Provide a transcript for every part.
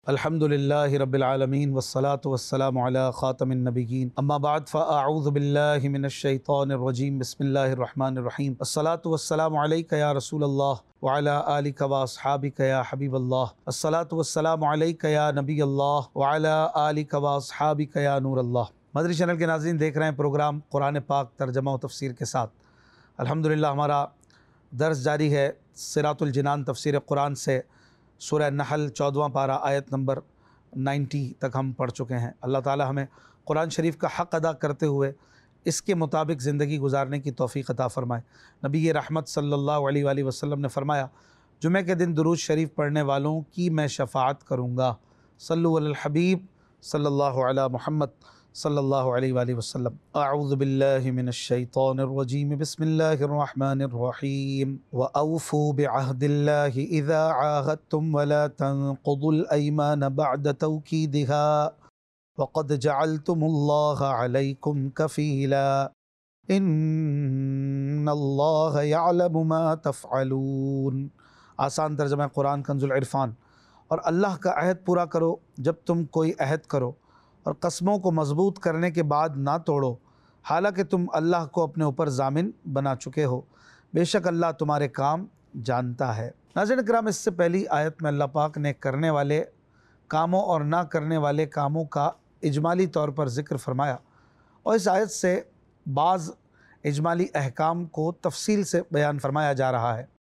अल्हम्दुलिल्लाहि रब्बिल आलमीन वस्सलातु वस्सलामु अला ख़ातमिन नबिय्यीन अम्मा बाद फ़अऊज़ु बिल्लाहि मिनश शैतानिर रजीम बिस्मिल्लाहिर रहमानिर रहीम अस्सलातु वस्सलामु अलैका या रसूलल्लाह व अला आलिका व अस्हाबिका या हबीबल्लाह अस्सलातु वस्सलामु अलैका या नबियल्लाह व अला आलिका व अस्हाबिका या नूरल्लाह। मदरी चैनल के नाज़रीन, देख रहे हैं प्रोग्राम कुरान पाक तर्जमा व तफसीर के साथ। अल्हम्दुलिल्लाह हमारा दर्स जारी है सिरातुल जिनान तफसीर कुरान से। सूरह नहल 14वां पारा आयत नंबर 90 तक हम पढ़ चुके हैं। अल्लाह ताला हमें कुरान शरीफ का हक़ अदा करते हुए इसके मुताबिक ज़िंदगी गुजारने की तौफ़ीक़ अता फ़रमाए। नबी रहमत सल्लल्लाहु अलैहि वसल्लम ने फ़रमाया, जुमे के दिन दुरूद शरीफ पढ़ने वालों की मैं शफ़ाअत करूँगा। सल्लु अलल हबीब सल्लल्लाहु अला मुहम्मद सल्लल्लाहु अलैहि वसल्लम। अऊज़ु बिल्लाहि मिनश शैतानिर रजीम बिस्मिल्लाहिर रहमानिर रहीम व औफू बिअहदिल्लाहि इज़ा आहदतुम व ला तनक़ुदुल अयमान बअद तौकीदिहा व क़द जअलतुमुल्लाह अलैकुम कफ़ीला इन्नल्लाह यअलमु मा तफ़अलून। आसान तर्जुमा कुरान कंजुल इरफ़ान। और अल्लाह का अहद पूरा करो जब तुम कोई अहद करो, और कस्मों को मजबूत करने के बाद ना तोड़ो, हालांकि तुम अल्लाह को अपने ऊपर ज़ामिन बना चुके हो। बेशक अल्लाह तुम्हारे काम जानता है। नाज़रीन किराम, इससे पहली आयत में अल्लाह पाक ने करने वाले कामों और ना करने वाले कामों का इजमाली तौर पर ज़िक्र फरमाया, और इस आयत से बाज़ इजमाली अहकाम को तफसील से बयान फरमाया जा रहा है।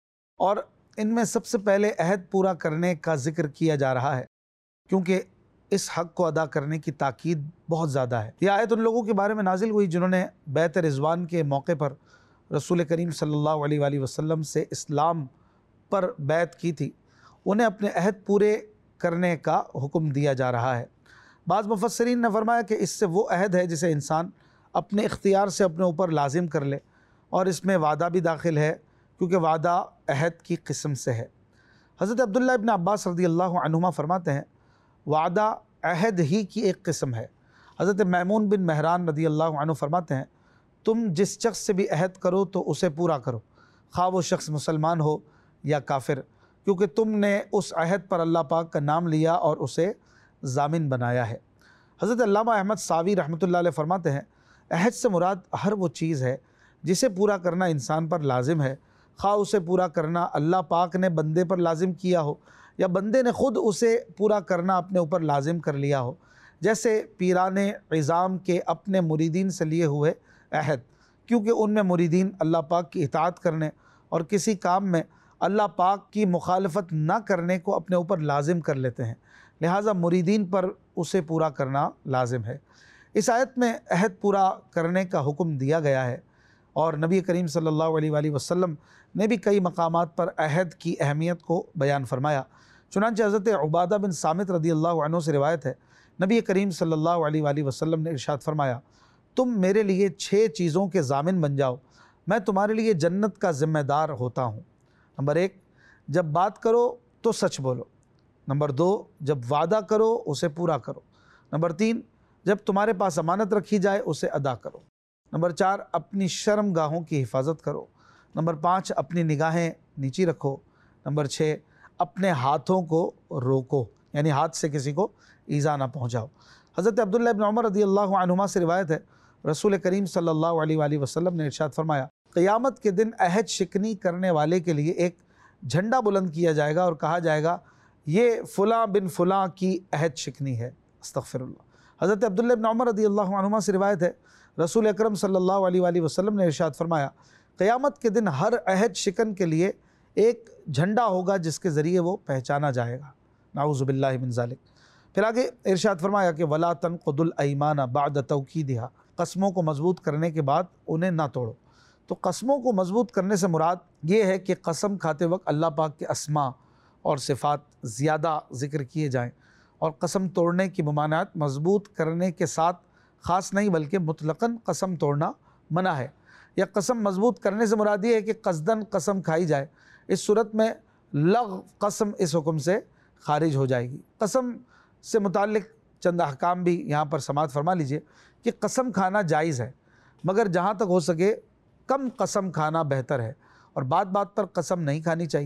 और इनमें सबसे पहले अहद पूरा करने का ज़िक्र किया जा रहा है, क्योंकि इस हक़ को अदा करने की ताकीद बहुत ज़्यादा है। यह आयत उन लोगों के बारे में नाजिल हुई जिन्होंने बैत रिज़वान के मौके पर रसूल करीम सल्लल्लाहु अलैहि वसल्लम से इस्लाम पर बैत की थी। उन्हें अपने अहद पूरे करने का हुक्म दिया जा रहा है। बाज़ मुफस्सिरीन ने फरमाया कि इससे वो अहद है जिसे इंसान अपने इख्तियार से अपने ऊपर लाजिम कर ले, और इसमें वादा भी दाखिल है, क्योंकि वादा अहद की किस्म से है। हज़रत अब्दुल्लाह इब्न अब्बास रज़ियल्लाहु अन्हुमा फरमाते हैं, वादा अहद ही की एक किस्म है। हज़रत मैमून बिन महरान रज़ियल्लाहु अन्हु फरमाते हैं, तुम जिस शख्स से भी अहद करो तो उसे पूरा करो, खा वो शख्स मुसलमान हो या काफिर, क्योंकि तुमने उस अहद पर अल्लाह पाक का नाम लिया और उसे ज़ामिन बनाया है। हज़रत अल्लामा अहमद सावी रहमतुल्लाह अलैह फरमाते हैं, अहद से मुराद हर वो चीज़ है जिसे पूरा करना इंसान पर लाजिम है, खा उसे पूरा करना अल्लाह पाक ने बंदे पर लाजिम किया हो या बंदे ने ख़ुद उसे पूरा करना अपने ऊपर लाजिम कर लिया हो। जैसे पीराने इज़ाम के अपने मुरीदीन से लिए हुए अहद, क्योंकि उनमें मुरीदीन अल्लाह पाक की इताअत करने और किसी काम में अल्लाह पाक की मुखालफत ना करने को अपने ऊपर लाजिम कर लेते हैं, लिहाजा मुरीदीन पर उसे पूरा करना लाजिम है। इस आयत में अहद पूरा करने का हुक्म दिया गया है, और नबी करीम सल्लल्लाहु अलैहि वसल्लम ने भी कई मकामात पर अहद की अहमियत को बयान फरमाया। चुनांचे हज़रत उबादा बिन सामित रज़ियल्लाहु अन्हु से रिवायत है, नबी करीम सल्लल्लाहु अलैहि वसल्लम ने इरशाद फरमाया, तुम मेरे लिए 6 चीज़ों के ज़ामिन बन जाओ, मैं तुम्हारे लिए जन्नत का ज़िम्मेदार होता हूँ। नंबर 1, जब बात करो तो सच बोलो। नंबर 2, जब वादा करो उसे पूरा करो। नंबर 3, जब तुम्हारे पास अमानत रखी जाए उसे अदा करो। नंबर 4, अपनी शर्मगाहों की हिफाजत करो। नंबर 5, अपनी निगाहें नीची रखो। नंबर 6, अपने हाथों को रोको, यानी हाथ से किसी को ईज़ा ना पहुँचाओ। हज़रत अब्दुल्लाह इब्न उमर रज़ियल्लाहु अन्हुमा से रिवायत है, रसूल करीम सल्लल्लाहु अलैहि वसल्लम ने इरशाद फरमाया, क़यामत के दिन अहद शिकनी करने वाले के लिए एक झंडा बुलंद किया जाएगा और कहा जाएगा, ये फ़ुलाँ बिन फ़ुलाँ की अहद शिकनी है। अस्तग़फ़िरुल्लाह। हज़रत अब्दुल्लाह इब्न उमर रज़ियल्लाहु अन्हुमा से रिवायत है, रसूल अकरम सल्लल्लाहु अलैहि वसल्लम ने इरशाद फरमाया, क़यामत के दिन हर अहद शिकन के लिए एक झंडा होगा जिसके ज़रिए वो पहचाना जाएगा। नाऊज़ु बिल्लाहि मिन ज़ालिक। फिर आगे इरशाद फरमाया कि वला तनक़ुदुल अयमान बअद तौकीदिहा, कस्मों को मजबूत करने के बाद उन्हें ना तोड़ो। तो कस्मों को मजबूत करने से मुराद ये है कि कसम खाते वक्त अल्लाह पाक के अस्मा और सिफ़ात ज़्यादा ज़िक्र किए जाएँ, और कसम तोड़ने की ममानात मजबूत करने के साथ ख़ास नहीं बल्कि मुतलक़न कसम तोड़ना मना है। या कसम मजबूत करने से मुराद ये है कि क़स्दन कसम खाई जाए, इस सूरत में लग़ कसम इस हुक्म से खारिज हो जाएगी। कसम से मुताल्लिक़ चंद अहकाम भी यहाँ पर समाअत फरमा लीजिए कि कसम खाना जायज़ है, मगर जहाँ तक हो सके कम कसम खाना बेहतर है, और बात बात पर कसम नहीं खानी चाहिए।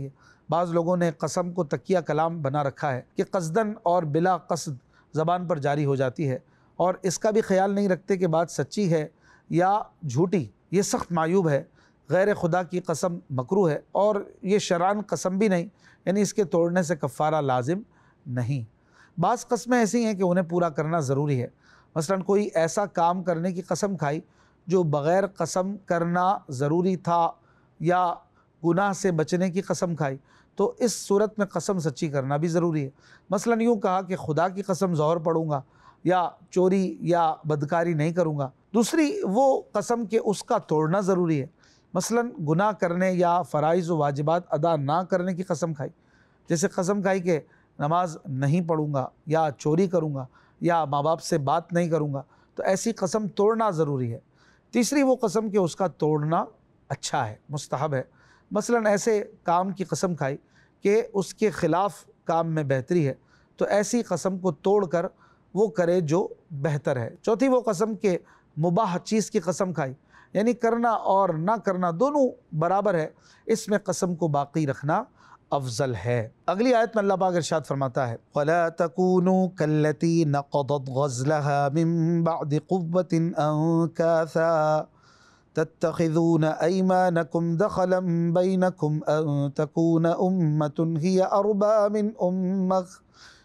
बाज़ लोगों ने कसम को तकिया कलाम बना रखा है कि कसदन और बिला कसद ज़बान पर जारी हो जाती है, और इसका भी ख्याल नहीं रखते कि बात सच्ची है या झूठी। ये सख्त मायूब है। गैर खुदा की कसम मकरूह है और ये शरान कसम भी नहीं, यानी इसके तोड़ने से कफ़ारा लाजिम नहीं। बाज़ कस्में ऐसी हैं कि उन्हें पूरा करना ज़रूरी है। मसलन कोई ऐसा काम करने की कसम खाई जो बग़ैर कसम करना ज़रूरी था, या गुनाह से बचने की कसम खाई, तो इस सूरत में कसम सच्ची करना भी ज़रूरी है। मसलन यूँ कहा कि खुदा की कसम ज़ोहर पढ़ूँगा या चोरी या बदकारी नहीं करूँगा। दूसरी वो कसम के उसका तोड़ना ज़रूरी है। मसलन गुनाह करने या फ़राइज़ व वाजिबात अदा ना करने की कसम खाई, जैसे कसम खाई कि नमाज नहीं पढ़ूँगा या चोरी करूँगा या माँ बाप से बात नहीं करूँगा, तो ऐसी कसम तोड़ना ज़रूरी है। तीसरी वो कसम कि उसका तोड़ना अच्छा है, मुस्तहब है। मसलन ऐसे काम की कसम खाई कि उसके ख़िलाफ़ काम में बेहतरी है, तो ऐसी कसम को तोड़ कर वो करे जो बेहतर है। चौथी वो कसम के मुबाह चीज़ की कसम खाई, यानी करना और ना करना दोनों बराबर है, इसमें कसम को बाकी रखना अफजल है। अगली आयत में अल्लाह पाक इरशाद फरमाता है, वला तकूनू कल्लती नक़दत गज़लहा मिन बअद क़ुव्वतिन अंकासा तत्तखिज़ून अयमानकुम दख़लन बैनकुम अन तकून उम्मतुन हिय अरबा मिन उम्मह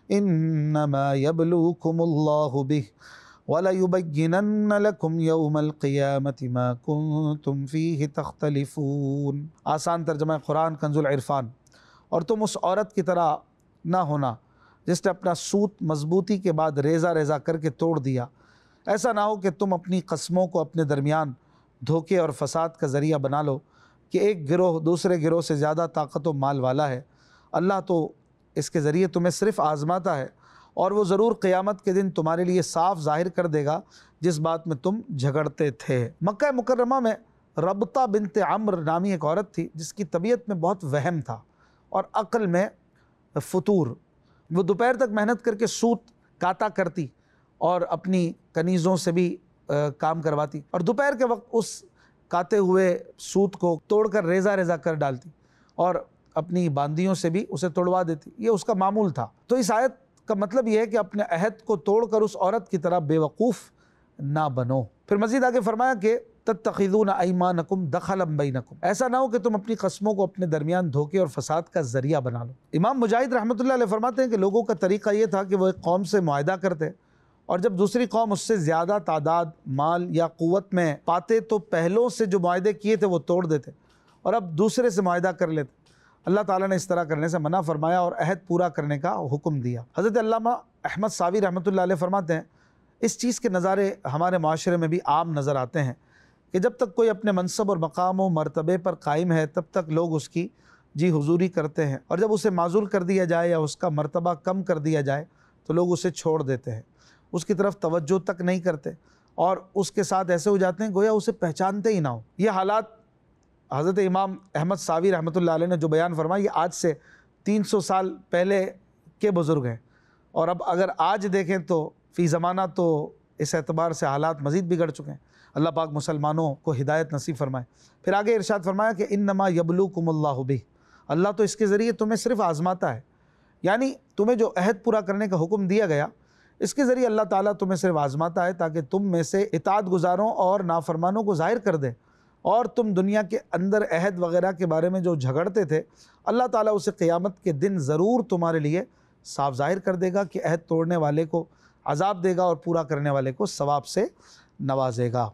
इन्नमा यब्लूकुमुल्लाहु बिहि वलयुबय्यिनन्न लकुम यौमल क़ियामति मा कुन्तुम फ़ीहि तख्तलिफ़ून। आसान तर्जुमा कुरान कंजुल इरफान। और तुम उस औरत की तरह ना होना जिसने अपना सूत मजबूती के बाद रेज़ा रेज़ा करके तोड़ दिया। ऐसा ना हो कि तुम अपनी कस्मों को अपने दरमियान धोखे और फसाद का ज़रिया बना लो कि एक गिरोह दूसरे गिरोह से ज़्यादा ताकत व माल वाला है। अल्लाह तो इसके ज़रिए तुम्हें सिर्फ़ आज़माता है, और वो ज़रूर क़यामत के दिन तुम्हारे लिए साफ़ ज़ाहिर कर देगा जिस बात में तुम झगड़ते थे। मक्का मुकर्रमा में रबता बिनते अम्र नामी एक औरत थी जिसकी तबीयत में बहुत वहम था और अक़ल में फतूर। वो दोपहर तक मेहनत करके सूत काता करती और अपनी कनीज़ों से भी काम करवाती, और दोपहर के वक्त उस काते हुए सूत को तोड़कर रेज़ा रेज़ा कर डालती और अपनी बांदियों से भी उसे तोड़वा देती। ये उसका मामूल था। तो इस आयत का मतलब यह है कि अपने अहद को तोड़कर उस औरत की तरह बेवकूफ़ ना बनो। फिर मज़ीद आगे फरमाया कि तत्तखिज़ून अयमानकुम दख़लन बैनकुम, ऐसा ना हो कि तुम अपनी कस्मों को अपने दरमियान धोखे और फसाद का ज़रिया बना लो। इमाम मुजाहिद रहमतुल्लाह अलैह फरमाते हैं कि लोगों का तरीक़ा ये था कि वो एक कौम से मुआहदा करते, और जब दूसरी कौम उससे ज़्यादा तादाद माल या क़ुव्वत में पाते तो पहलों से जो मुआहदे किए थे वो तोड़ देते और अब दूसरे से मुआहदा कर लेते। अल्लाह ताला ने इस तरह करने से मना फरमाया और अहद पूरा करने का हुक्म दिया। हज़रत अल्लामा अहमद सावी रहमतुल्लाह अलैह फरमाते हैं, इस चीज़ के नज़ारे हमारे माशरे में भी आम नज़र आते हैं कि जब तक कोई अपने मनसब और मकाम व मरतबे पर कायम है तब तक लोग उसकी जी हुजूरी करते हैं, और जब उसे माजूल कर दिया जाए या उसका मरतबा कम कर दिया जाए तो लोग उसे छोड़ देते हैं, उसकी तरफ तवज्जो तक नहीं करते और उसके साथ ऐसे हो जाते हैं गोया उसे पहचानते ही ना हो। ये हालात हज़रत इमाम अहमद सावी रहमतुल्लाह अलैह ने जो बयान फरमाया ये आज से 300 साल पहले के बुज़ुर्ग हैं, और अब अगर आज देखें तो फ़ी ज़माना तो इस एतबार से हालात मज़ीद बिगड़ चुके हैं। अल्लाह पाक मुसलमानों को हिदायत नसीब फरमाए। फिर आगे इरशाद फरमाया कि इन्नमा यब्लूकुमुल्लाहु बिहि, अल्लाह तो इसके ज़रिए तुम्हें सिर्फ़ आज़माता है, यानी तुम्हें जो अहद पूरा करने का हुक्म दिया गया इसके ज़रिए अल्लाह ताला तुम्हें सिर्फ आज़माता है ताकि तुम में से इताअत गुज़ारों और नाफरमानों को ज़ाहिर कर दे, और तुम दुनिया के अंदर अहद वग़ैरह के बारे में जो झगड़ते थे अल्लाह ताला उसे क़यामत के दिन ज़रूर तुम्हारे लिए साफ ज़ाहिर कर देगा कि अहद तोड़ने वाले को अज़ाब देगा और पूरा करने वाले को सवाब से नवाजेगा।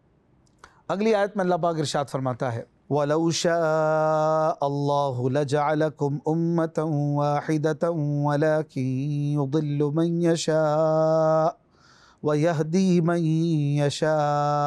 अगली आयत में अल्लाह पाक इरशाद फरमाता है, वलौ शाअल्लाहु लजअलकुम उम्मतन वाहिदतन वलाकिन युदिल्लु मन यशा व यहदी मन यशा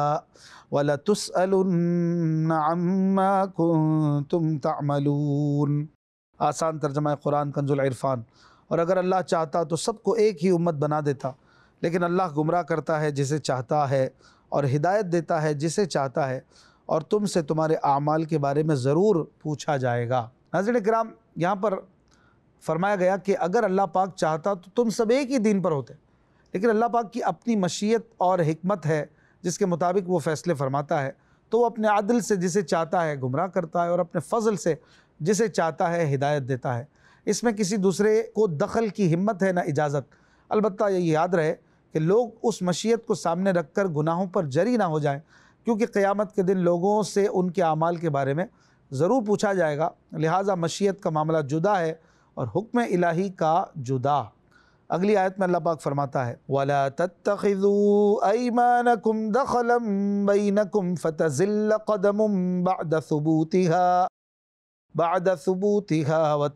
वलतुसअलुन्न अम्मा कुंतुम तअमलून। आसान तर्जुमा कुरान कंजुल इरफान। और अगर अल्लाह चाहता तो सबको एक ही उम्मत बना देता, लेकिन अल्लाह गुमराह करता है जिसे चाहता है और हिदायत देता है जिसे चाहता है, और तुमसे तुम्हारे आमाल के बारे में ज़रूर पूछा जाएगा। नाज़रीन किराम, यहाँ पर फरमाया गया कि अगर अल्लाह पाक चाहता तो तुम सब एक ही दीन पर होते, लेकिन अल्लाह पाक की अपनी मशीयत और हिकमत है जिसके मुताबिक वो फ़ैसले फरमाता है। तो वो अपने अदल से जिसे चाहता है गुमराह करता है और अपने फ़ज़ल से जिसे चाहता है हिदायत देता है। इसमें किसी दूसरे को दखल की हिम्मत है ना इजाज़त। अलबत्ता ये याद रहे कि लोग उस मशीयत को सामने रखकर गुनाहों पर जरी ना हो जाएं, क्योंकि क़यामत के दिन लोगों से उनके आमाल के बारे में ज़रूर पूछा जाएगा। लिहाजा मशीयत का मामला जुदा है और हुक्म इलाही का जुदा। अगली आयत में अल्लाह पाक फरमाता है, वला तत्तखिज़ू अयमानकुम दखलन बैनकुम फतज़िल्ल क़दमुम बअद सुबूतिहा व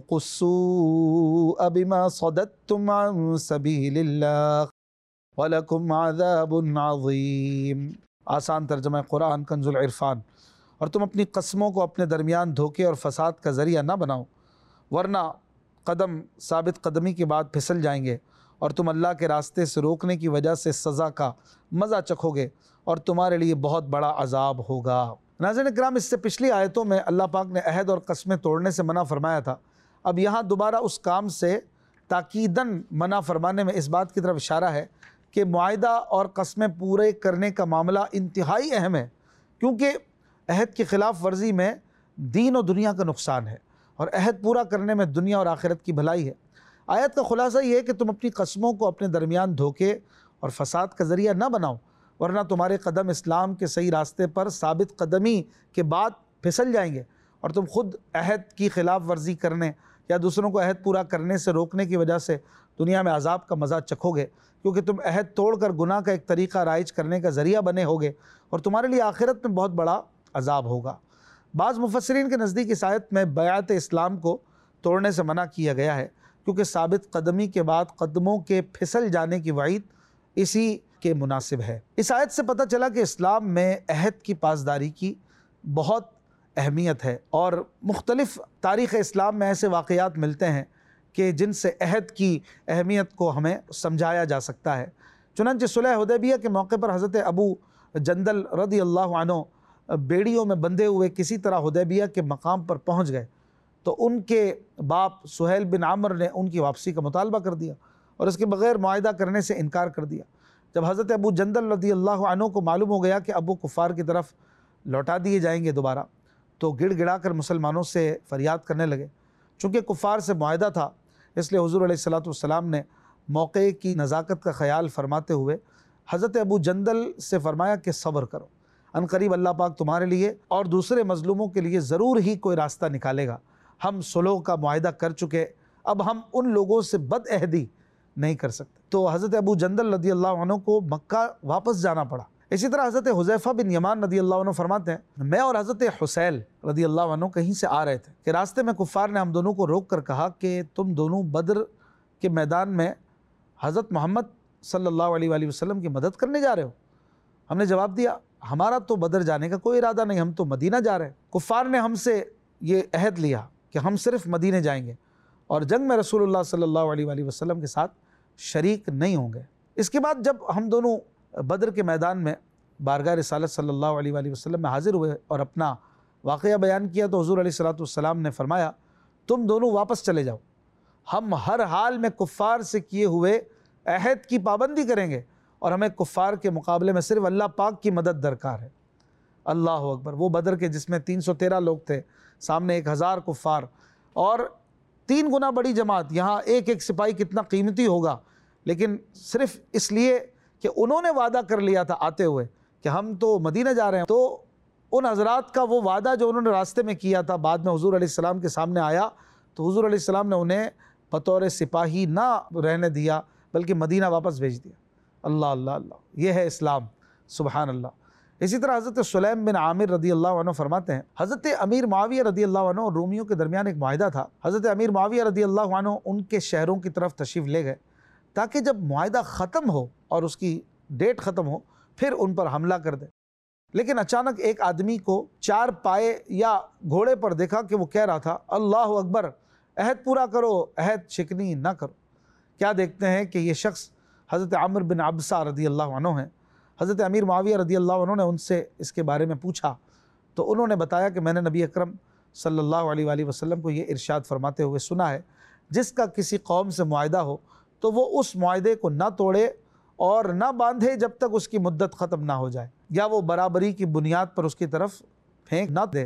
तज़ूक़ुस्सूअ बिमा सदद्तुम अन सबीलिल्लाह व लकुम अज़ाबुन अज़ीम। आसान तर्जुमा कुरान कंजुल इरफान। और तुम अपनी कस्मों को अपने दरमियान धोखे और फसाद का ज़रिया ना बनाओ, वरना कदम साबित कदमी के बाद फिसल जाएंगे और तुम अल्लाह के रास्ते से रोकने की वजह से सज़ा का मज़ा चखोगे और तुम्हारे लिए बहुत बड़ा अजाब होगा। नाज़रीन इकराम, इससे पिछली आयतों में अल्लाह पाक ने अहद और कस्में तोड़ने से मना फरमाया था। अब यहाँ दोबारा उस काम से ताकीदन मना फरमाने में इस बात की तरफ इशारा है कि मुआहिदा और कस्में पूरे करने का मामला इंतहाई अहम है, क्योंकि अहद की ख़िलाफ़ वर्जी में दीन और दुनिया का नुकसान है और अहद पूरा करने में दुनिया और आखिरत की भलाई है। आयत का खुलासा ये है कि तुम अपनी कस्मों को अपने दरमियान धोखे और फसाद का ज़रिया न बनाओ, वरना तुम्हारे कदम इस्लाम के सही रास्ते पर साबित कदमी के बाद फिसल जाएंगे और तुम खुद अहद की ख़िलाफ़ वर्जी करने या दूसरों को अहद पूरा करने से रोकने की वजह से दुनिया में अजाब का मज़ा चखोगे, क्योंकि तुम अहद तोड़कर गुनाह का एक तरीक़ा राइज करने का ज़रिया बने होगे और तुम्हारे लिए आखिरत में बहुत बड़ा अजाब होगा। बाज़ मुफस्सिरीन के नज़दीक इस आयत में बैअत इस्लाम को तोड़ने से मना किया गया है, क्योंकि साबित कदमी के बाद कदमों के फिसल जाने की वईद इसी के मुनासिब है। इस आयत से पता चला कि इस्लाम में अहद की पासदारी की बहुत अहमियत है और मुख्तलिफ़ तारीख़ इस्लाम में ऐसे वाक़यात मिलते हैं कि जिनसे अहद की अहमियत को हमें समझाया जा सकता है। चुनांचे सुलह हुदैबिया के मौके पर हज़रत अबू जंदल रज़ी अल्लाहु अन्हु बेड़ियों में बंधे हुए किसी तरह हुदैबिया के मकाम पर पहुँच गए तो उनके बाप सुहेल बिन आमर ने उनकी वापसी का मुतालबा कर दिया और इसके बग़ैर मुआहिदा करने से इनकार कर दिया। जब हज़रत अबू जंदल रज़ी अल्लाहु अन्हु को मालूम हो गया कि अब वो कुफ़ार की तरफ लौटा दिए जाएंगे दोबारा, तो गिड़गिड़ा कर मुसलमानों से फ़रियाद करने लगे। चूँकि कुफ़ार से मुआहिदा था, इसलिए हुज़ूर अलैहिस्सलातु वस्सलाम ने मौक़े की नज़ाकत का ख़याल फरमाते हुए हज़रत अबू जंदल से फ़रमाया कि सब्र करो, अनकरीब अल्लाह पाक तुम्हारे लिए और दूसरे मज़लूमों के लिए ज़रूर ही कोई रास्ता निकालेगा। हम सुलह का मुआहिदा कर चुके, अब हम उन लोगों से बदअहदी नहीं कर सकते। तो हज़रत अबू जंदल रज़ी अल्लाहु अन्हु को मक्का वापस जाना पड़ा। इसी तरह हज़रत हुज़ैफ़ा बिन यमान रज़ी अल्लाहु अन्हु फरमाते हैं, मैं और हज़रत हुसैल रज़ी अल्लाहु अन्हु कहीं से आ रहे थे कि रास्ते में कुफ़ार ने हम दोनों को रोक कर कहा कि तुम दोनों बद्र के मैदान में हज़रत मोहम्मद सल्लल्लाहु अलैहि वसल्लम की मदद करने जा रहे हो। हमने जवाब दिया, हमारा तो बदर जाने का कोई इरादा नहीं, हम तो मदीना जा रहे हैं। कुफ़ार ने हमसे ये अहद लिया कि हम सिर्फ़ मदीने जाएंगे और जंग में रसूलुल्लाह सल्लल्लाहु अलैहि वसल्लम के साथ शरीक नहीं होंगे। इसके बाद जब हम दोनों बदर के मैदान में बारगाह रिसालत सल्लल्लाहु अलैहि वसल्लम में हाज़िर हुए और अपना वाक़या बयान किया तो हुज़ूर अलैहिस्सलातु वस्सलाम ने फरमाया, तुम दोनों वापस चले जाओ, हम हर हाल में कुफ़ार से किए हुए अहद की पाबंदी करेंगे और हमें कुफ़ार के मुकाबले में सिर्फ़ अल्लाह पाक की मदद दरकार है। अल्लाह अकबर। वो बदर के जिसमें 313 लोग थे, सामने 1000 कुफ़ार और 3 गुना बड़ी जमात, यहाँ एक एक सिपाही कितना कीमती होगा, लेकिन सिर्फ़ इसलिए कि उन्होंने वादा कर लिया था आते हुए कि हम तो मदीना जा रहे हैं, तो उन हज़रात का वो वादा जो उन्होंने रास्ते में किया था बाद में हुज़ूर अलैहिस्सलाम के सामने आया तो हुज़ूर अलैहिस्सलाम ने उन्हें बतौर सिपाही ना रहने दिया बल्कि मदीना वापस भेज दिया। अल्लाह अल्लाह अल्लाह, ये है इस्लाम, सुबहान अल्लाह। इसी तरह हज़रत सुलैम बिन आमिर रदी अल्लाह अन्हु फरमाते हैं, हज़रत अमीर मुआविया रदी अल्लाह अन्हु और रोमियों के दरमियान एक मुआहिदा था। हज़रत अमीर मुआविया रदी अल्लाह अन्हु उनके शहरों की तरफ तशरीफ़ ले गए ताकि जब मुआहिदा ख़त्म हो और उसकी डेट ख़त्म हो फिर उन पर हमला कर दे। लेकिन अचानक एक आदमी को 4 पाए या घोड़े पर देखा कि वो कह रहा था, अल्लाह अकबर, अहद पूरा करो, अहद शिकनी ना करो। क्या देखते हैं कि ये शख्स हज़रत आमिर बिन अबसा रदी अल्लाह अन्हु हैं। हज़रत अमीर मुआविया रदी अल्लाह अन्हु ने उनसे इसके बारे में पूछा तो उन्होंने बताया कि मैंने नबी अकरम सल्लल्लाहु अलैहि वसल्लम को ये इरशाद फरमाते हुए सुना है, जिसका किसी कौम से मुआहिदा हो तो वो उस मुआहिदे को ना तोड़े और ना बांधे जब तक उसकी मुद्दत ख़त्म ना हो जाए, या वो बराबरी की बुनियाद पर उसकी तरफ फेंक ना दे।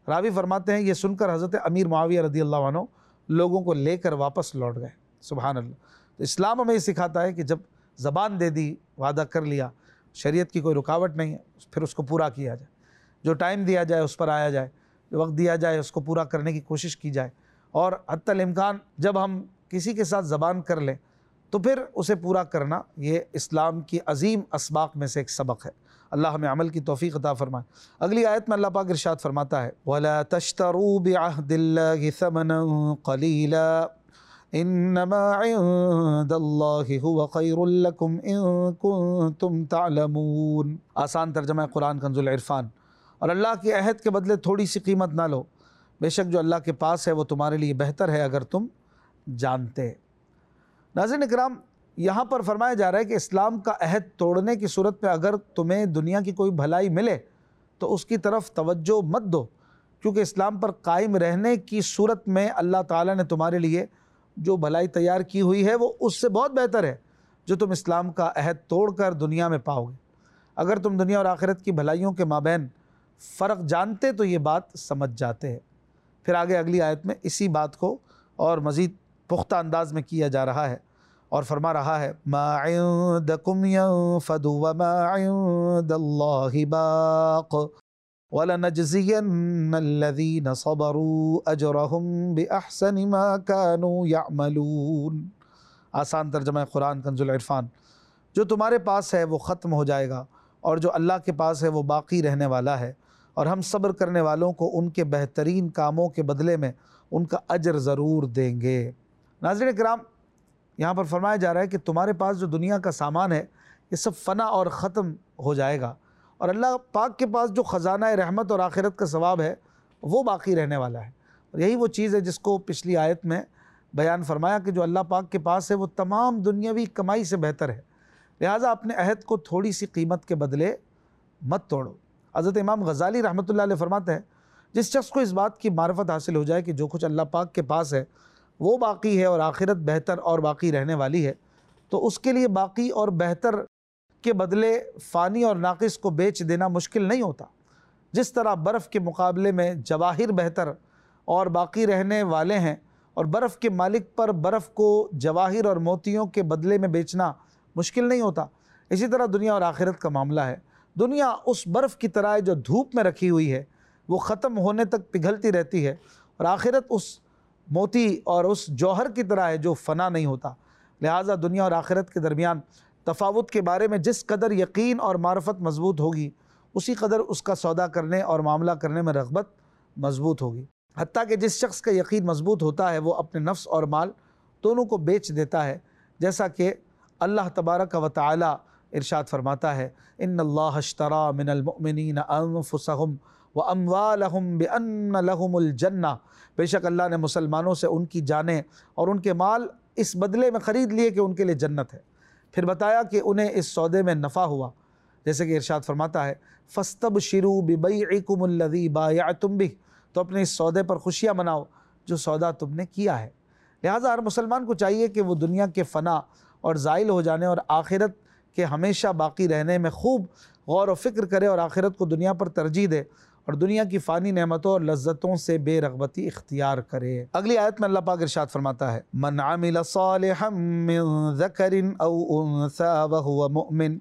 रावी फरमाते हैं ये सुनकर हज़रत अमीर मुआविया रज़ी अल्लाह अन्हु लोगों को लेकर वापस लौट गए। सुभान अल्लाह। तो इस्लाम हमें ये सिखाता है कि जब ज़बान दे दी, वादा कर लिया, शरीयत की कोई रुकावट नहीं है, फिर उसको पूरा किया जाए। जो टाइम दिया जाए उस पर आया जाए, जो वक्त दिया जाए उसको पूरा करने की कोशिश की जाए। और हत्तल इम्कान जब हम किसी के साथ ज़बान कर लें तो फिर उसे पूरा करना, ये इस्लाम की अजीम असबाक में से एक सबक है। अल्लाह हमें अमल की तौफीक अता फरमाए। अगली आयत में अल्लाह पाक इरशाद फरमाता है, वला तश्तरू बिअहदिल्लाहि समनन क़लीला इन्नमा इंदल्लाहि हुवा खैरुल लकुम इन कुंतुम तअलमून। आसान तर्जमा है कुरान कंजुल इरफान। और अल्लाह के अहद के बदले थोड़ी सी कीमत ना लो, बेशक जो अल्लाह के पास है वो तुम्हारे लिए बेहतर है अगर तुम जानते। नाज़रीन इकराम, यहाँ पर फरमाया जा रहा है कि इस्लाम का अहद तोड़ने की सूरत में अगर तुम्हें दुनिया की कोई भलाई मिले तो उसकी तरफ तवज्जो मत दो, क्योंकि इस्लाम पर कायम रहने की सूरत में अल्लाह ताला ने तुम्हारे लिए जो भलाई तैयार की हुई है वो उससे बहुत बेहतर है जो तुम इस्लाम का अहद तोड़कर दुनिया में पाओगे। अगर तुम दुनिया और आखिरत की भलाइयों के माबैन फ़र्क जानते तो ये बात समझ जाते हैं। फिर आगे अगली आयत में इसी बात को और मज़ीद पुख्ता अंदाज में किया जा रहा है और फरमा रहा है, मा इंदकुम यंफदु व मा इंदल्लाहि बाक़ वलनजज़ियन्नल्लज़ीना सबरू अजरहुम बिअहसनि मा कानू यअमलून। आसान तर्जमा कुरान कंजुल इरफान। जो तुम्हारे पास है वो ख़त्म हो जाएगा और जो अल्लाह के पास है वो बाकी रहने वाला है, और हम सब्र करने वालों को उनके बेहतरीन कामों के बदले में उनका अजर ज़रूर देंगे। नाज़रीन किराम, यहाँ पर फरमाया जा रहा है कि तुम्हारे पास जो दुनिया का सामान है ये सब फ़ना और ख़त्म हो जाएगा, और अल्लाह पाक के पास जो ख़जाना रहमत और आखिरत का सवाब है वो बाकी रहने वाला है। और यही वो चीज़ है जिसको पिछली आयत में बयान फरमाया कि जो अल्लाह पाक के पास है वो तमाम दुनियावी कमाई से बेहतर है। लिहाजा अपने अहद को थोड़ी सी कीमत के बदले मत तोड़ो। हज़रत इमाम गज़ाली रहमतुल्लाह अलैह फरमाते हैं, जिस शख्स को इस बात की मार्फत हासिल हो जाए कि जो कुछ अल्लाह पाक के पास है वो बाकी है और आखिरत बेहतर और बाकी रहने वाली है, तो उसके लिए बाकी और बेहतर के बदले फ़ानी और नाक़िस को बेच देना मुश्किल नहीं होता। जिस तरह बर्फ़ के मुकाबले में जवाहिर बेहतर और बाकी रहने वाले हैं, और बर्फ़ के मालिक पर बर्फ़ को जवाहिर और मोतियों के बदले में बेचना मुश्किल नहीं होता, इसी तरह दुनिया और आखिरत का मामला है। दुनिया उस बर्फ़ की तरह है जो धूप में रखी हुई है, वो ख़त्म होने तक पिघलती रहती है, और आखिरत उस मोती और उस जौहर की तरह है जो फ़ना नहीं होता। लिहाजा दुनिया और आखिरत के दरमियान तफावत के बारे में जिस कदर यकीन और मारफत मजबूत होगी, उसी कदर उसका सौदा करने और मामला करने में रग़बत मजबूत होगी। हत्ता कि जिस शख्स का यकीन मजबूत होता है वो अपने नफ्स और माल दोनों को बेच देता है, जैसा कि अल्लाह तबारक व तआला इरशाद फरमाता है, इन्नल्लाह अश्तरा मिनल मुअमिनीना अनफुसहुम व अम्वालहुम बिअन्न लहुमुल जन्नह। बेशक अल्लाह ने मुसलमानों से उनकी जानें और उनके माल इस बदले में ख़रीद लिए कि उनके लिए जन्नत है। फिर बताया कि उन्हें इस सौदे में नफ़ा हुआ, जैसे कि इरशाद फरमाता है, फ़स्तबशिरू बिबैइकुमुल्लज़ी बायअतुम बिह। तो अपने इस सौदे पर खुशियाँ मनाओ जो सौदा तुमने किया है। लिहाजा हर मुसलमान को चाहिए कि वो दुनिया के फ़ना और ज़ाइल हो जाने और आखिरत के हमेशा बाकी रहने में खूब गौर व फ़िक्र करे, और आखिरत को दुनिया पर तरजीह दे, और दुनिया की फ़ानी नेमतों और लज्जतों से बेरग़बती इख्तियार करे। अगली आयत में अल्लाह पाक इरशाद फरमाता है, मन अमिल सालिहम मिन ज़करिन औ उन्सा वहुव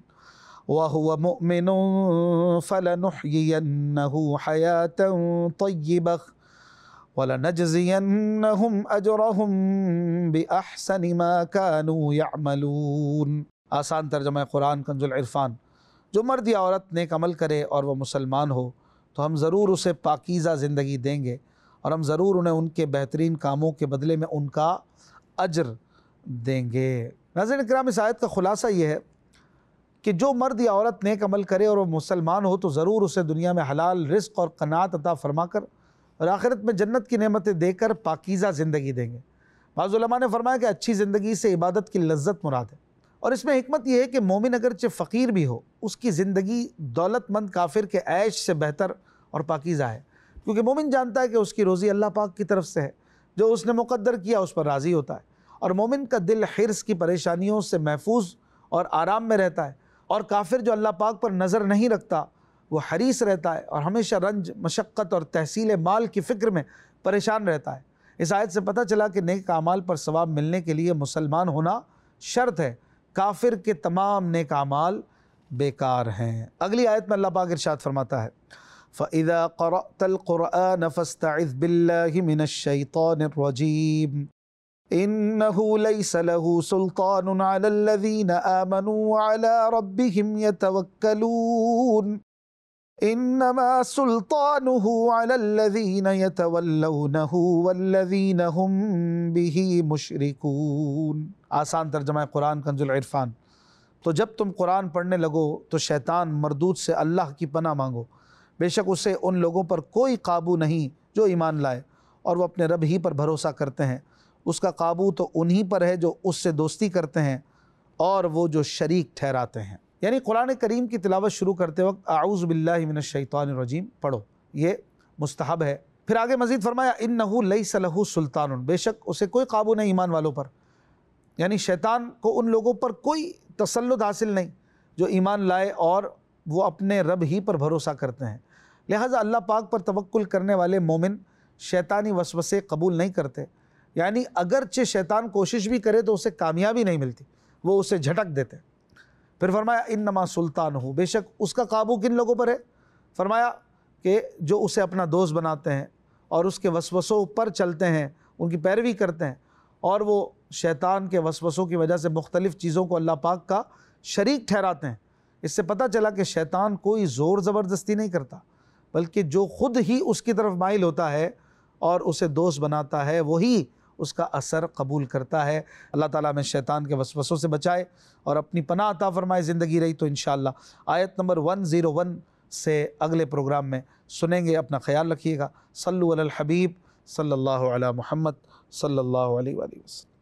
मुमिनुन फलनुहयियन्नहु हयातन तय्यबह वलनजज़ियन्नहुम अजरहुम बिअहसनि मा कानू यअमलून। आसान तर्जमा कुरान कंजुल इरफान। जो मर्द या औरत नेक अमल करे और वह मुसलमान हो तो हम ज़रूर उसे पाकीज़ा ज़िंदगी देंगे, और हम ज़रूर उन्हें उनके बेहतरीन कामों के बदले में उनका अजर देंगे। नाज़रीन किराम, इस आयत का ख़ुलासा ये है कि जो मर्द या औरत नेक अमल करे और वह मुसलमान हो तो ज़रूर उसे दुनिया में हलाल रिज़्क़ और क़नाअत अता फ़रमाकर और आखिरत में जन्नत की नेमतें देकर पाकीज़ा ज़िंदगी देंगे। बाज़ उलमा ने फरमाया कि अच्छी ज़िंदगी से इबादत की लज्जत मुराद है, और इसमें हिकमत यह है कि मोमिन अगरचे फ़कीर भी हो, उसकी ज़िंदगी दौलतमंद काफिर के ऐश से बेहतर और पाकीज़ा है, क्योंकि मोमिन जानता है कि उसकी रोज़ी अल्लाह पाक की तरफ से है, जो उसने मुक़द्दर किया उस पर राज़ी होता है, और मोमिन का दिल हिर्स की परेशानियों से महफूज और आराम में रहता है। और काफिर जो अल्लाह पाक पर नज़र नहीं रखता वो हरीस रहता है और हमेशा रंज मशक्क़त और तहसील माल की फ़िक्र में परेशान रहता है। इस आयत से पता चला कि नेक आमाल पर सवाब मिलने के लिए मुसलमान होना शर्त है, काफिर के तमाम नेक आमाल बेकार हैं। अगली आयत में अल्लाह पाक इरशाद फरमाता है, फ़इज़ा क़रअतल क़ुरआन फ़स्तइज़ बिल्लाहि मिनश्शैतानिर्रजीम इन्नहु लैसा लहू सुल्तानुन अलल्लज़ीना आमनू व अला रब्बिहिम यतवक्कलून इन्नमा सुल्तानुहु अलल्लज़ीना यतवल्लौनहु वल्लज़ीना हुम बिही मुशरिकून। आसान तर्जुमा कुरान कंजुल इरफान। तो जब तुम कुरान पढ़ने लगो तो शैतान मरदूद से अल्लाह की पनाह मांगो, बेशक उसे उन लोगों पर कोई काबू नहीं जो ईमान लाए और वो अपने रब ही पर भरोसा करते हैं। उसका काबू तो उन्हीं पर है जो उससे दोस्ती करते हैं और वो जो शरीक ठहराते हैं। यानी कुरान करीम की तिलावत शुरू करते वक्त आऊज़ु बिल्लाहि मिनश शैतानिर रजीम पढ़ो, ये मुस्तहब है। फिर आगे मज़ीद फरमाया इन्नहु लैसा लहू सुल्तानुन, बेशक उसे कोई काबू नहीं ईमान वालों पर, यानी शैतान को उन लोगों पर कोई तसल्लुत हासिल नहीं जो ईमान लाए और वो अपने रब ही पर भरोसा करते हैं। लिहाजा अल्लाह पाक पर तवक्कुल करने वाले मोमिन शैतानी वसवसे कबूल नहीं करते, यानी अगरचे शैतान कोशिश भी करे तो उसे कामयाबी नहीं मिलती, वो उसे झटक देते। फिर फरमाया इन्नमा सुल्तानुहु, बेशक उसका काबू किन लोगों पर है? फरमाया कि जो उसे अपना दोस्त बनाते हैं और उसके वसवसों पर चलते हैं, उनकी पैरवी करते हैं और वो शैतान के वसवसों की वजह से मुख्तलिफ़ चीज़ों को अल्लाह पाक का शरीक ठहराते हैं। इससे पता चला कि शैतान कोई ज़ोर ज़बरदस्ती नहीं करता, बल्कि जो ख़ुद ही उसकी तरफ माइल होता है और उसे दोस्त बनाता है वही उसका असर कबूल करता है। अल्लाह ताला हमें शैतान के वसवसों से बचाए और अपनी पनाह अता फरमाए। ज़िंदगी रही तो इंशाअल्लाह आयत नंबर 101 से अगले प्रोग्राम में सुनेंगे। अपना ख्याल रखिएगा। सल्लु अलल हबीब सल्लल्लाहु अला मुहम्मद सल्लल्लाहु अलैहि वसल्लम।